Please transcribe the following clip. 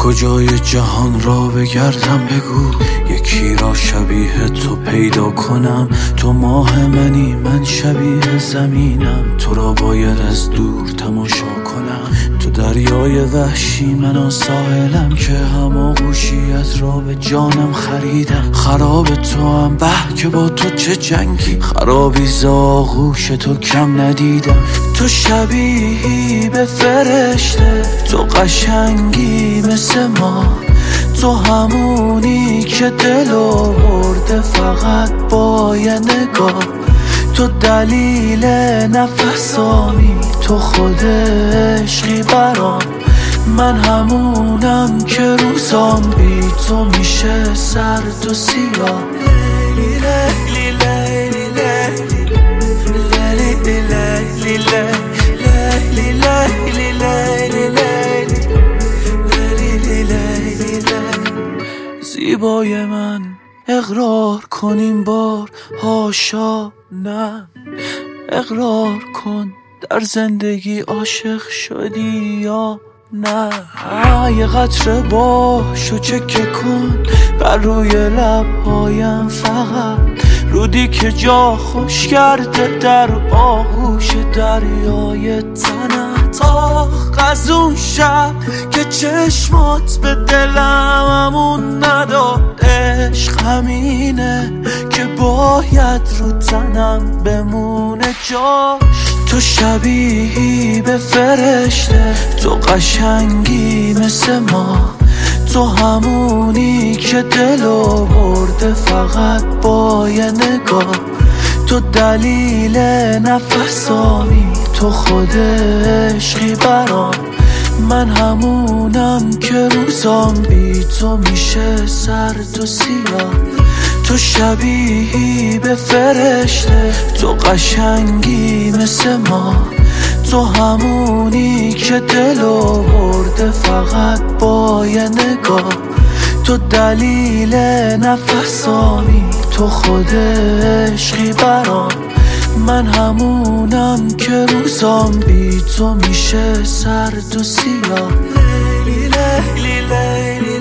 کجای جهان را بگردم بگو، یکی را شبیه تو پیدا کنم. تو ماه منی من شبیه زمینم، تو را باید از دور تماشا کنم. تو دریای وحشی من ساحلم که هماغوشیت را به جانم خریدم. خراب تو هم به که با تو چه جنگی، خرابی ز آغوش تو کم ندیدم. تو شبیهی به فرشته، تو قشنگی مثل ما، تو همونی که دلو برده فقط با یه نگاه. تو دلیل نفسامی، تو خود عشقی برام. من همونم که روزام بی تو میشه سرد و سیاه. لیلی لیلی لیلی لیلی لیلی لیلی لیلی لیلی لیلی لیلی. زیبای من اقرار کنیم بار، هاشا نه. اقرار کن در زندگی عاشق شدی یا نه. یه قطره باشو چکه کن بر روی لبهایم، فقط رودی که جا خوش کرده در آغوش دریای تنت. آخ از اون شب که چشمات به دلم امون نداد. عشق همینه که باید رو تنم بمونه جاش. تو شبیهی به فرشته، تو قشنگی مثل ما، تو همونی که دلو برده فقط با یه نگاه. تو دلیل نفسامی، تو خود عشقی برام. من همونم که روزام بی تو میشه سرد و سیاه. تو شبیهی به فرشته، تو قشنگی مثل ما، تو همونی که دلو برده فقط با یه نگاه. تو دلیل نفسامی، تو خود عشقی برام. من همونم که روزام بی تو میشه سرد و سیاه. لیلی لیلی لیلی